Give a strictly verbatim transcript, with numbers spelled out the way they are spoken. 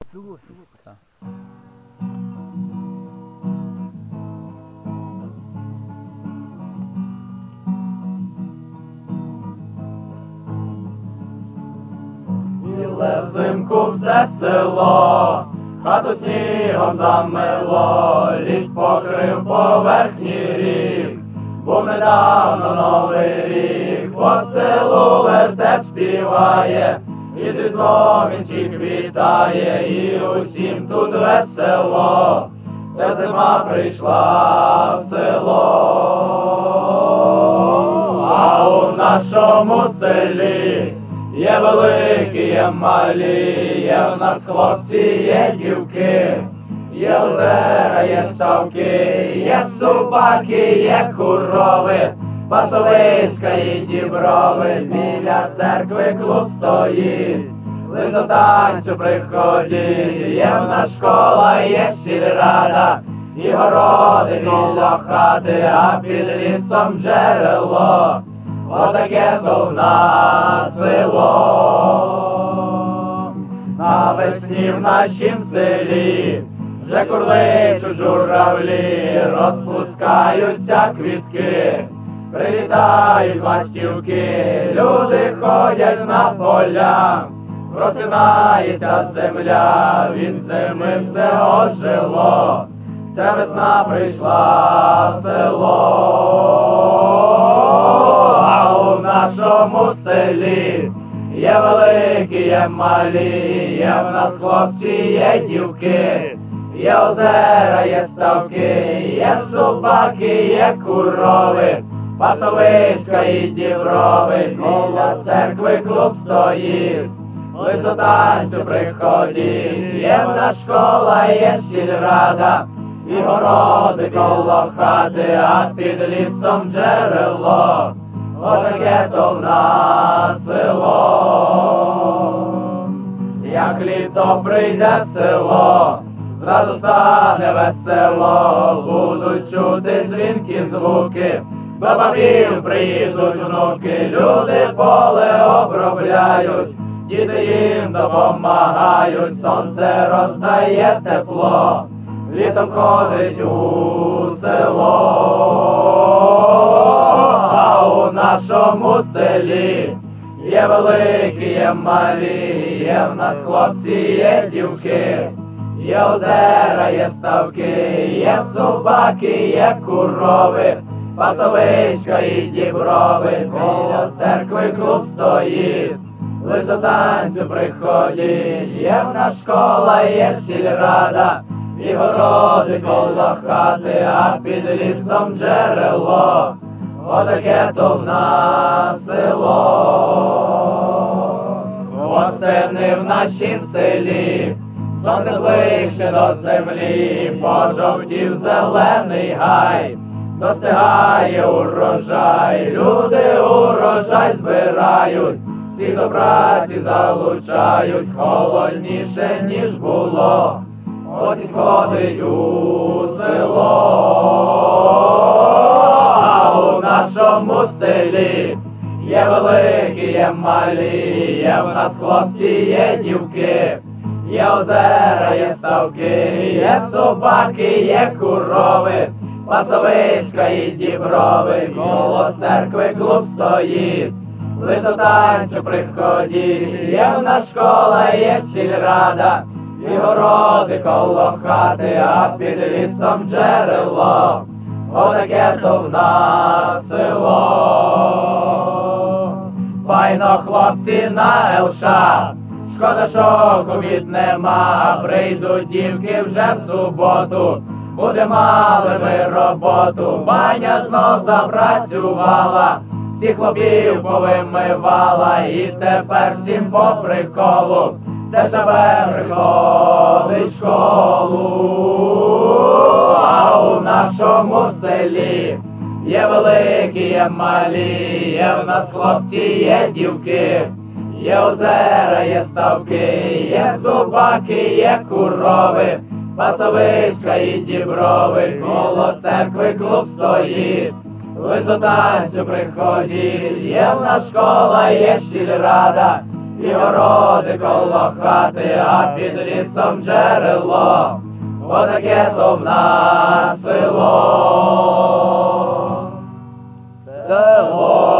Село, село. Так. Біле взимку все село, хату снігом замело, лід покрив поверхні рік, був недавно новий рік, по селу вертеп співає, і зі Різдвом він всіх вітає, і усім тут весело, ця зима прийшла в село, а у нашому селі є великі, є малі, є в нас хлопці, є дівки, є озера, є ставки, є собаки, є корови, пасовиська і діброви, біля церкви клуб стоїть, лиш до танцю приходіть, є в нас школа, є сільрада, і городи біля хати, а під лісом джерело. Отаке то в нас село, навесні в нашім селі вже курличуть журавлі, розпускаються квітки, прилітають ластівки, люди ходять на поля, просинається земля, від зими все ожило, ця весна прийшла в село. В нашому селі є великі, є малі, є в нас хлопці, є дівки, є озера, є ставки, є собаки, є корови, пасовиська і діброви, біля церкви клуб стоїть, лиш до танцю приходіть, є в нас школа, є сільрада, і городи коло хати, а під лісом джерело. Отаке то в нас село, як літо прийде в село, зразу стане весело, будуть чути дзвінкі звуки, до бабів приїдуть внуки, люди поле обробляють, діти їм допомагають, сонце роздає тепло, літо входить у село. У нашому селі є великі, є малі, є в нас хлопці, є дівки, є озера, є ставки, є собаки, є корови, пасовиська і діброви, біля церкви клуб стоїть, лиш до танцю приходіть, є в нас школа, є сільрада, і городи коло хати, а під лісом джерело. Отаке то в нас село, восени в нашім селі, сонце ближче до землі, пожовтів зелений гай, достигає урожай, люди урожай збирають, всіх до праці залучають, холодніше, ніж було, осінь ходить у село. У нашому селі є великі, є малі, є в нас хлопці, є дівки, є озера, є ставки, є собаки, є корови, пасовиська і діброви, коло церкви клуб стоїть, лиш до танцю приходіть, є в нас школа, є сільрада, і городи коло хати, а під лісом джерело. Отаке то в нас село. Файно хлопці на Елша, шкода, що кобіт нема, прийдуть дівки вже в суботу, буде мали ми роботу, баня знов запрацювала, всіх хлопів повимивала, і тепер всім по приколу, це шабе приходить в школу. А у нашому селі є великі, є малі, є в нас хлопці, є дівки, є озера, є ставки, є собаки, є корови, пасовиська і діброви, коло церкви клуб стоїть, лиш до танцю приходіть, є в нас школа, є сільрада, і городи коло хати, а під лісом джерело, отаке то в нас село. Село.